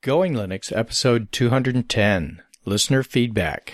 Going Linux, episode 210, Listener Feedback.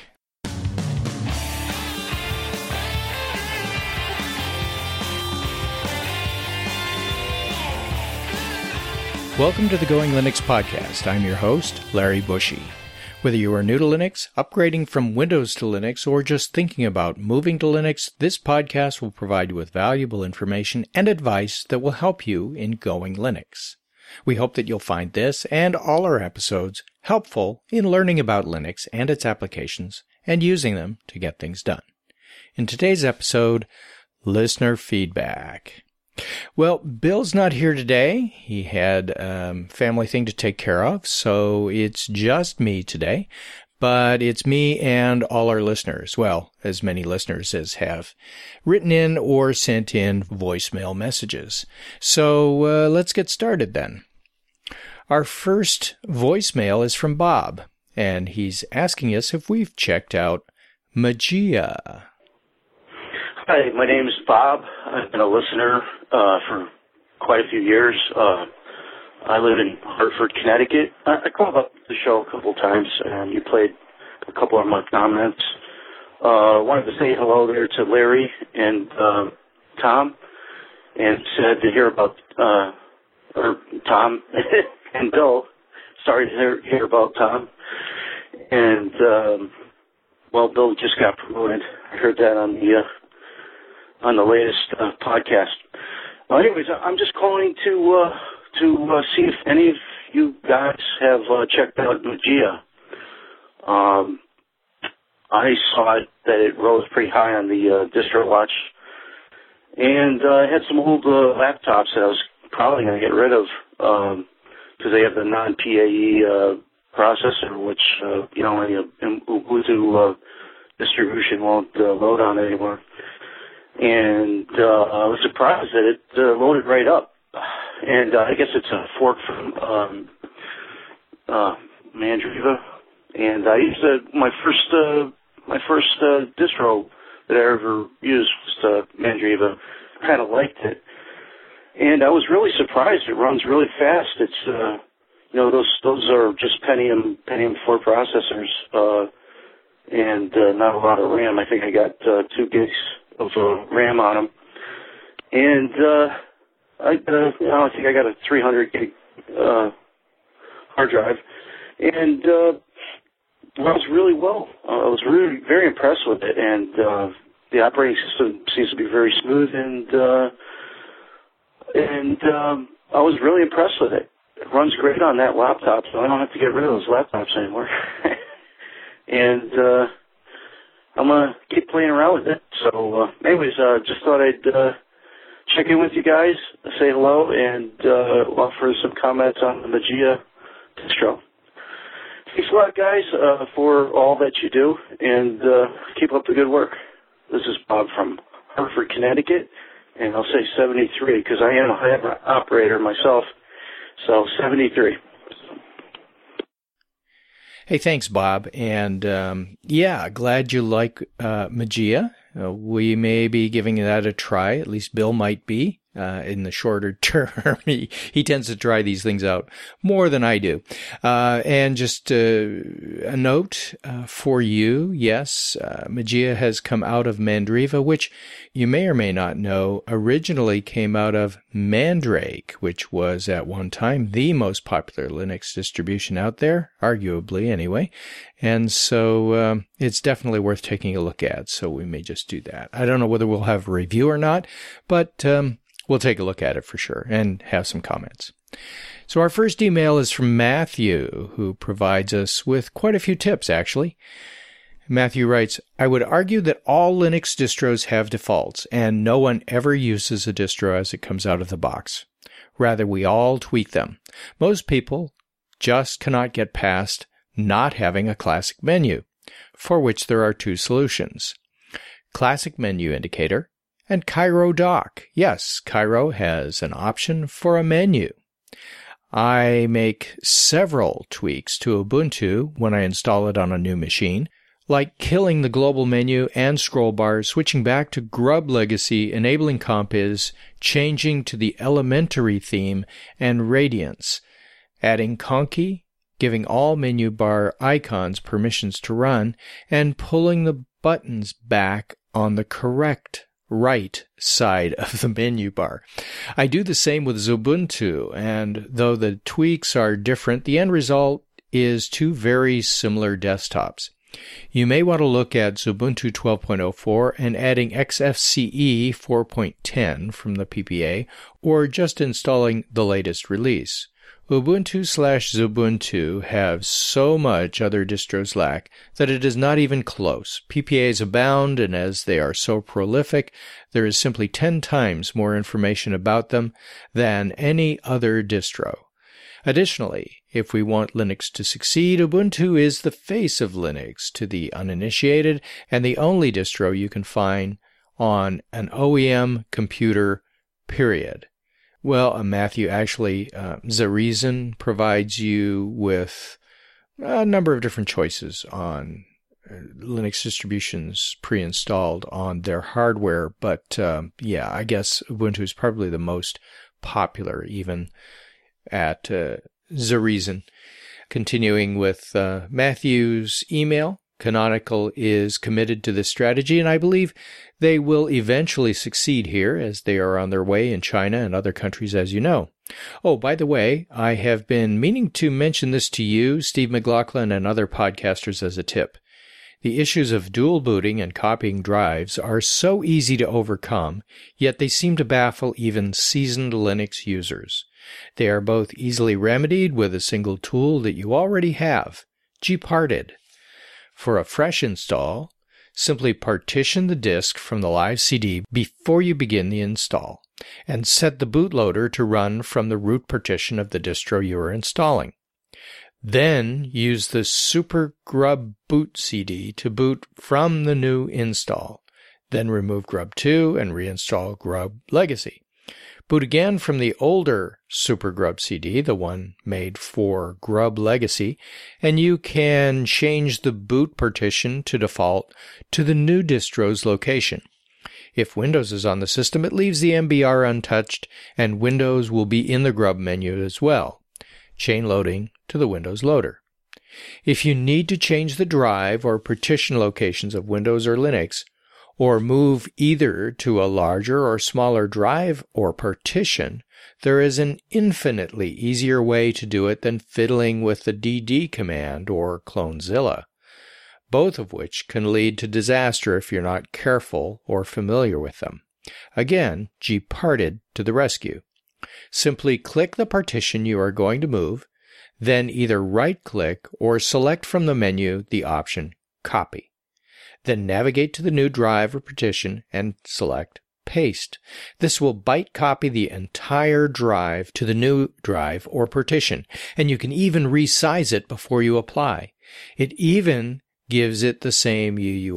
Welcome to the Going Linux podcast. I'm your host, Larry Bushy. Whether you are new to Linux, upgrading from Windows to Linux, or just thinking about moving to Linux, this podcast will provide you with valuable information and advice that will help you in Going Linux. We hope that you'll find this and all our episodes helpful in learning about Linux and its applications and using them to get things done. In today's episode, listener feedback. Well, Bill's not here today. He had a family thing to take care of, so it's just me today. But it's me and all our listeners, well, as many listeners as have written in or sent in voicemail messages. So let's get started then. Our first voicemail is from Bob, and he's asking us if we've checked out Mageia. Hi, my name is Bob. I've been a listener for quite a few years. I live in Hartford, Connecticut. I called up the show a couple times, and you played a couple of my comments. Wanted to say hello there to Larry and Tom, and said to hear about, or Tom and Bill. Sorry to hear about Tom. And, well, Bill just got promoted. I heard that on the latest podcast. Well, anyways, I'm just calling to see if any of you guys have checked out Mageia. I saw that it rose pretty high on the DistroWatch, and I had some old laptops that I was probably going to get rid of because they have the non-PAE processor, which Ubuntu distribution won't load on anymore. And I was surprised that it loaded right up. And I guess it's a fork from Mandriva. And I used my first distro that I ever used was Mandriva. Kind of liked it, and I was really surprised. It runs really fast. It's those are just Pentium 4 processors, and not a lot of RAM. I think I got 2 gigs of RAM on them, and I think I got a 300 gig hard drive, and runs really well. I was really very impressed with it, and the operating system seems to be very smooth, and I was really impressed with it. It runs great on that laptop, so I don't have to get rid of those laptops anymore. And I'm going to keep playing around with it. So anyways, just thought I'd check in with you guys, say hello, and offer some comments on the Mageia distro. Thanks a lot, guys, for all that you do, and keep up the good work. This is Bob from Hartford, Connecticut, and I'll say 73 because I am a hybrid operator myself, so 73. Hey, thanks, Bob. And glad you like Mageia. We may be giving that a try. At least Bill might be in the shorter term. He tends to try these things out more than I do. And just a note for you. Yes, Mageia has come out of Mandriva, which you may or may not know originally came out of Mandrake, which was at one time the most popular Linux distribution out there, arguably anyway. And so it's definitely worth taking a look at, so we may just do that. I don't know whether we'll have a review or not, but we'll take a look at it for sure and have some comments. So our first email is from Matthew, who provides us with quite a few tips, actually. Matthew writes, I would argue that all Linux distros have defaults, and no one ever uses a distro as it comes out of the box. Rather, we all tweak them. Most people just cannot get past not having a classic menu, for which there are 2 solutions. Classic Menu Indicator and Cairo Dock. Yes, Cairo has an option for a menu. I make several tweaks to Ubuntu when I install it on a new machine, like killing the global menu and scroll bars, switching back to Grub Legacy, enabling Compiz, changing to the Elementary theme and Radiance, adding Conky, giving all menu bar icons permissions to run, and pulling the buttons back on the correct right side of the menu bar. I do the same with Xubuntu, and though the tweaks are different, the end result is two very similar desktops. You may want to look at Xubuntu 12.04 and adding XFCE 4.10 from the PPA, or just installing the latest release. Ubuntu/Xubuntu have so much other distros lack that it is not even close. PPAs abound, and as they are so prolific, there is simply 10 times more information about them than any other distro. Additionally, if we want Linux to succeed, Ubuntu is the face of Linux to the uninitiated and the only distro you can find on an OEM computer, period. Well, Matthew, actually, Xarizen provides you with a number of different choices on Linux distributions pre-installed on their hardware, but I guess Ubuntu is probably the most popular, even at Xarizen. Continuing with Matthew's email, Canonical is committed to this strategy, and I believe they will eventually succeed here as they are on their way in China and other countries, as you know. Oh, by the way, I have been meaning to mention this to you, Steve McLaughlin, and other podcasters as a tip. The issues of dual booting and copying drives are so easy to overcome, yet they seem to baffle even seasoned Linux users. They are both easily remedied with a single tool that you already have, gparted. For a fresh install, simply partition the disk from the live CD before you begin the install, and set the bootloader to run from the root partition of the distro you are installing. Then use the supergrub boot CD to boot from the new install. Then remove grub2 and reinstall grub legacy. Boot again from the older supergrub CD, the one made for grub legacy, and you can change the boot partition to default to the new distro's location. If Windows is on the system, it leaves the MBR untouched, and Windows will be in the grub menu as well. Chain loading to the Windows loader. If you need to change the drive or partition locations of Windows or Linux, or move either to a larger or smaller drive or partition, there is an infinitely easier way to do it than fiddling with the dd command or Clonezilla, both of which can lead to disaster if you're not careful or familiar with them. Again, gparted to the rescue. Simply click the partition you are going to move, then either right-click or select from the menu the option Copy. Then navigate to the new drive or partition and select Paste. This will byte copy the entire drive to the new drive or partition, and you can even resize it before you apply. It even gives it the same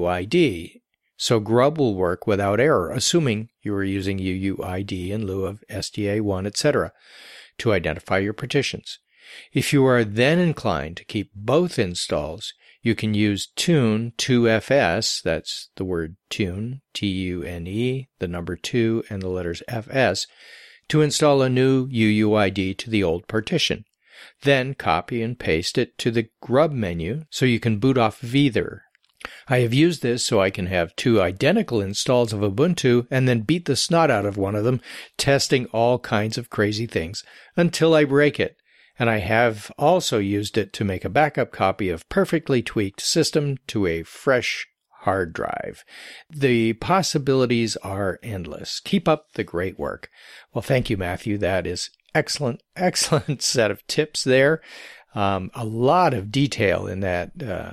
UUID, so grub will work without error, assuming you are using UUID in lieu of SDA1, etc., to identify your partitions. If you are then inclined to keep both installs, you can use Tune 2FS, that's the word tune, T-U-N-E, the number 2 and the letters FS, to install a new UUID to the old partition. Then copy and paste it to the grub menu so you can boot off of either. I have used this so I can have two identical installs of Ubuntu and then beat the snot out of one of them, testing all kinds of crazy things until I break it. And I have also used it to make a backup copy of perfectly tweaked system to a fresh hard drive. The possibilities are endless. Keep up the great work. Well, thank you, Matthew. That is excellent set of tips there. A lot of detail in that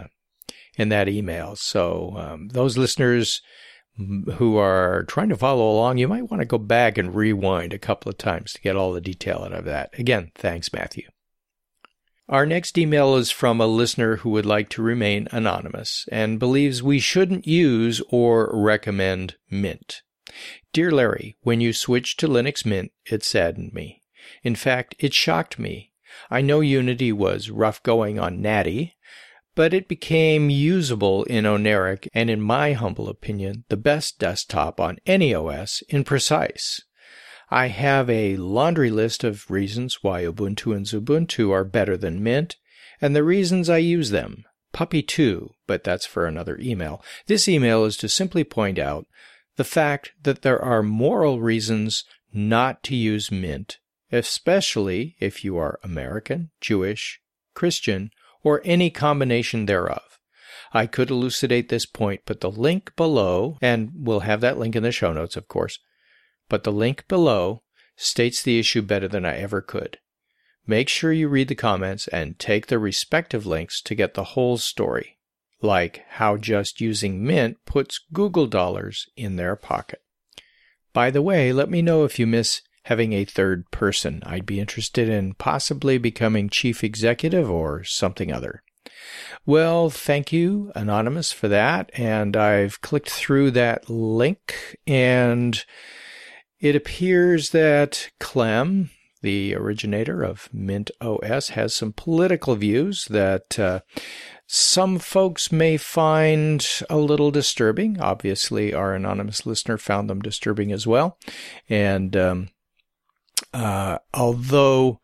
email. So those listeners who are trying to follow along, you might want to go back and rewind a couple of times to get all the detail out of that. Again, thanks, Matthew. Our next email is from a listener who would like to remain anonymous and believes we shouldn't use or recommend Mint. Dear Larry, when you switched to Linux Mint, it saddened me. In fact, it shocked me. I know Unity was rough going on Natty, but it became usable in Oneric and, in my humble opinion, the best desktop on any OS in Precise. I have a laundry list of reasons why Ubuntu and Xubuntu are better than Mint, and the reasons I use them. Puppy 2, but that's for another email. This email is to simply point out the fact that there are moral reasons not to use Mint, especially if you are American, Jewish, Christian, or any combination thereof. I could elucidate this point, but the link below, and we'll have that link in the show notes, of course, but the link below states the issue better than I ever could. Make sure you read the comments and take the respective links to get the whole story, like how just using Mint puts Google dollars in their pocket. By the way, let me know if you miss having a third person. I'd be interested in possibly becoming chief executive or something other. Well, thank you, Anonymous, for that, and I've clicked through that link, and it appears that Clem, the originator of Mint OS, has some political views that some folks may find a little disturbing. Obviously, our anonymous listener found them disturbing as well. And although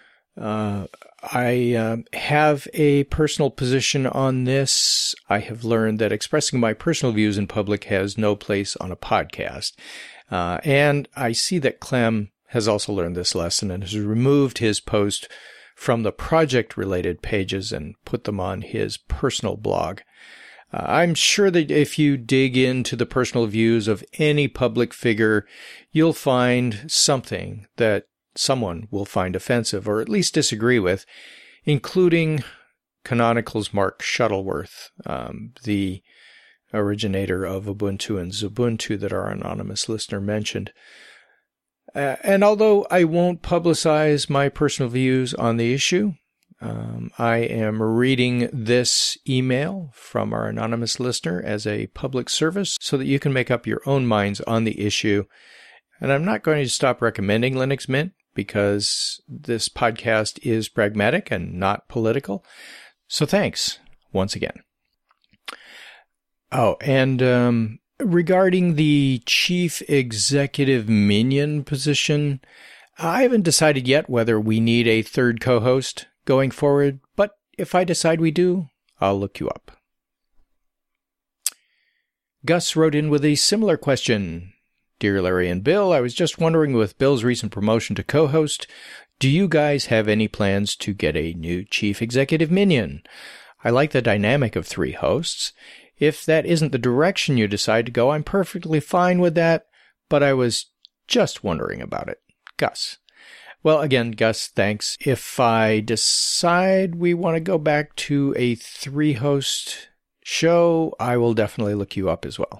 I have a personal position on this, I have learned that expressing my personal views in public has no place on a podcast. And I see that Clem has also learned this lesson and has removed his post from the project-related pages and put them on his personal blog. I'm sure that if you dig into the personal views of any public figure, you'll find something that someone will find offensive or at least disagree with, including Canonical's Mark Shuttleworth, the originator of Ubuntu and Xubuntu that our anonymous listener mentioned. And although I won't publicize my personal views on the issue, I am reading this email from our anonymous listener as a public service so that you can make up your own minds on the issue. And I'm not going to stop recommending Linux Mint because this podcast is pragmatic and not political. So thanks once again. Oh, and regarding the chief executive minion position, I haven't decided yet whether we need a third co-host going forward, but if I decide we do, I'll look you up. Gus wrote in with a similar question. Dear Larry and Bill, I was just wondering, with Bill's recent promotion to co-host, do you guys have any plans to get a new chief executive minion? I like the dynamic of 3 hosts. If that isn't the direction you decide to go, I'm perfectly fine with that, but I was just wondering about it. Gus. Well, again, Gus, thanks. If I decide we want to go back to a 3-host show, I will definitely look you up as well.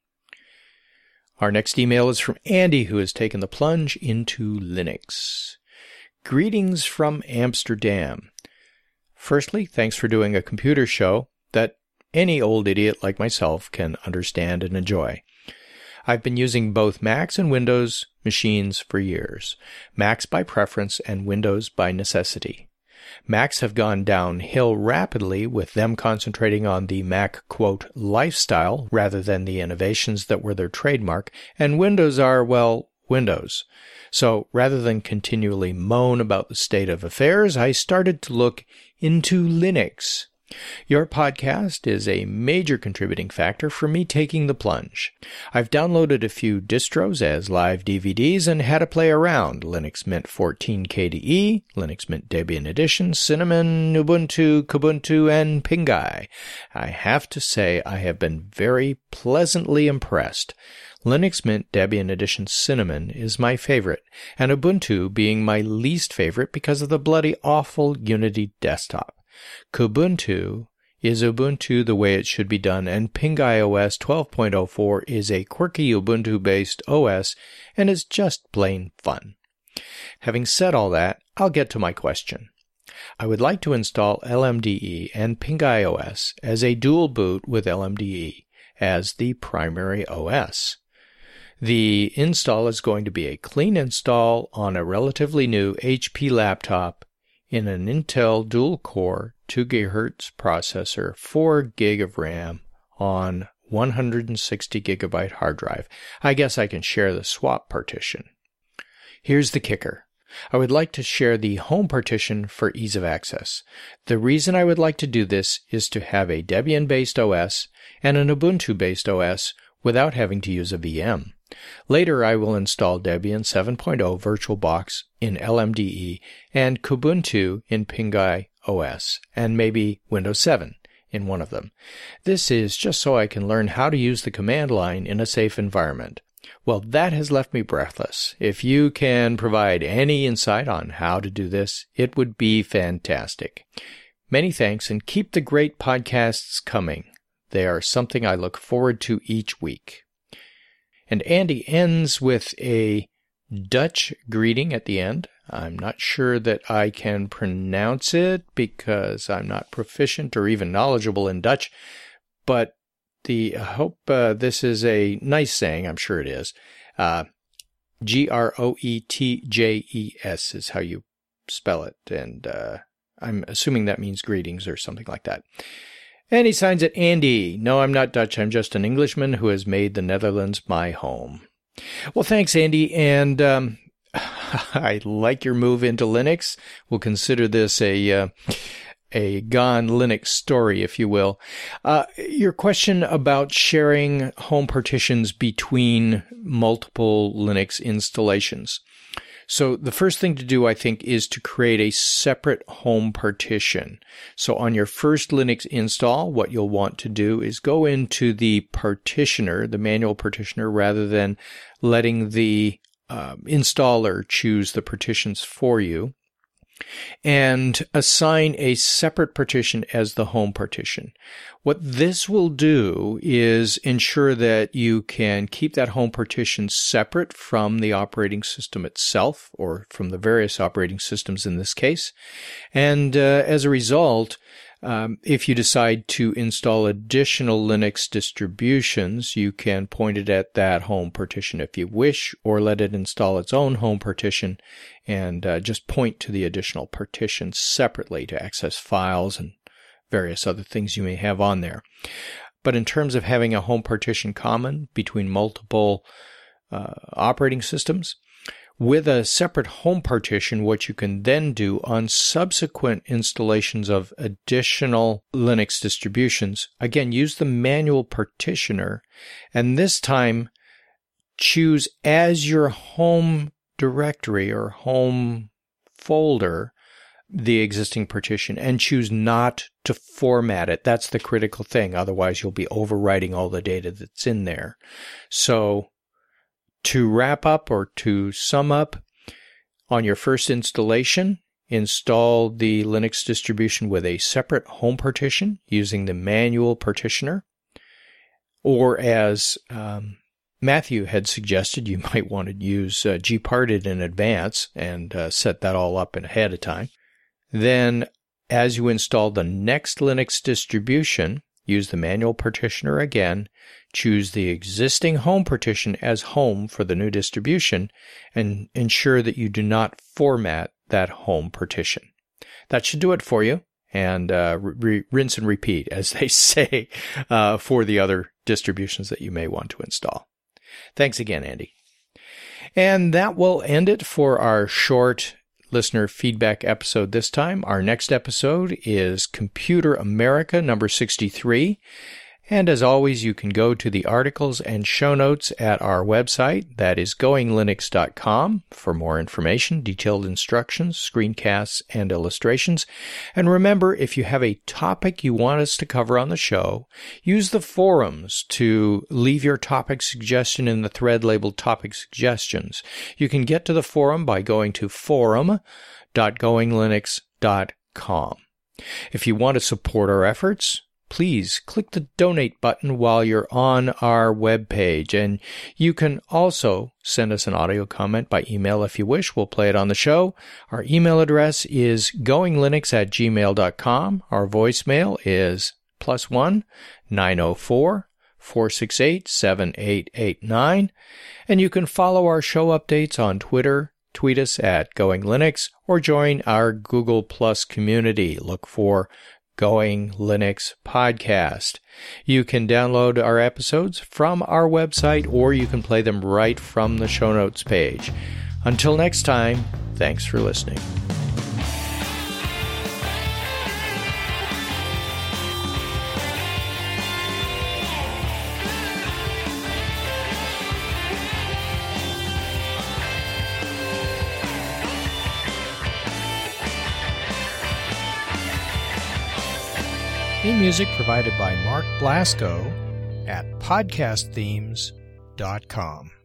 Our next email is from Andy, who has taken the plunge into Linux. Greetings from Amsterdam. Firstly, thanks for doing a computer show that any old idiot like myself can understand and enjoy. I've been using both Macs and Windows machines for years. Macs by preference and Windows by necessity. Macs have gone downhill rapidly, with them concentrating on the Mac, quote, lifestyle rather than the innovations that were their trademark, and Windows are, well, Windows. So rather than continually moan about the state of affairs, I started to look into Linux. Your podcast is a major contributing factor for me taking the plunge. I've downloaded a few distros as live DVDs and had a play around: Linux Mint 14 KDE, Linux Mint Debian Edition, Cinnamon, Ubuntu, Kubuntu, and Pingai. I have to say I have been very pleasantly impressed. Linux Mint Debian Edition Cinnamon is my favorite, and Ubuntu being my least favorite because of the bloody awful Unity desktop. Kubuntu is Ubuntu the way it should be done, and Pingai OS 12.04 is a quirky Ubuntu-based OS and is just plain fun. Having said all that, I'll get to my question. I would like to install LMDE and Pingai OS as a dual boot with LMDE as the primary OS. The install is going to be a clean install on a relatively new HP laptop in an Intel dual-core 2 GHz processor, 4 GB of RAM on 160 GB hard drive. I guess I can share the swap partition. Here's the kicker. I would like to share the home partition for ease of access. The reason I would like to do this is to have a Debian-based OS and an Ubuntu-based OS without having to use a VM. Later, I will install Debian 7.0 VirtualBox in LMDE and Kubuntu in Pingai OS, and maybe Windows 7 in one of them. This is just so I can learn how to use the command line in a safe environment. Well, that has left me breathless. If you can provide any insight on how to do this, it would be fantastic. Many thanks, and keep the great podcasts coming. They are something I look forward to each week. And Andy ends with a Dutch greeting at the end. I'm not sure that I can pronounce it because I'm not proficient or even knowledgeable in Dutch, but I hope this is a nice saying. I'm sure it is. Groetjes is how you spell it, and I'm assuming that means greetings or something like that. And he signs it Andy. No, I'm not Dutch. I'm just an Englishman who has made the Netherlands my home. Well, thanks, Andy, and I like your move into Linux. We'll consider this a gone Linux story, if you will. Your question about sharing home partitions between multiple Linux installations. So the first thing to do, I think, is to create a separate home partition. So on your first Linux install, what you'll want to do is go into the partitioner, the manual partitioner, rather than letting the installer choose the partitions for you, and assign a separate partition as the home partition. What this will do is ensure that you can keep that home partition separate from the operating system itself, or from the various operating systems in this case. And as a result, if you decide to install additional Linux distributions, you can point it at that home partition if you wish, or let it install its own home partition and just point to the additional partitions separately to access files and various other things you may have on there. But in terms of having a home partition common between multiple operating systems, with a separate home partition, what you can then do on subsequent installations of additional Linux distributions, again, use the manual partitioner, and this time choose as your home directory or home folder the existing partition, and choose not to format it. That's the critical thing. Otherwise, you'll be overwriting all the data that's in there. So, to wrap up or to sum up, on your first installation, install the Linux distribution with a separate home partition using the manual partitioner. Or as Matthew had suggested, you might want to use gparted in advance and set that all up ahead of time. Then, as you install the next Linux distribution, use the manual partitioner again, choose the existing home partition as home for the new distribution, and ensure that you do not format that home partition. That should do it for you, and rinse and repeat, as they say, for the other distributions that you may want to install. Thanks again, Andy. And that will end it for our short listener feedback episode this time. Our next episode is Computer America number 63. And as always, you can go to the articles and show notes at our website, that is goinglinux.com, for more information, detailed instructions, screencasts, and illustrations. And remember, if you have a topic you want us to cover on the show, use the forums to leave your topic suggestion in the thread labeled Topic Suggestions. You can get to the forum by going to forum.goinglinux.com. If you want to support our efforts, please click the donate button while you're on our webpage. And you can also send us an audio comment by email if you wish. We'll play it on the show. Our email address is goinglinux@gmail.com. Our voicemail is +1 904 468 7889. And you can follow our show updates on Twitter. Tweet us at Going Linux, or join our Google Plus community. Look for Going Linux Podcast. You can download our episodes from our website, or you can play them right from the show notes page. Until next time, Thanks for listening. Theme music provided by Mark Blasco at podcastthemes.com.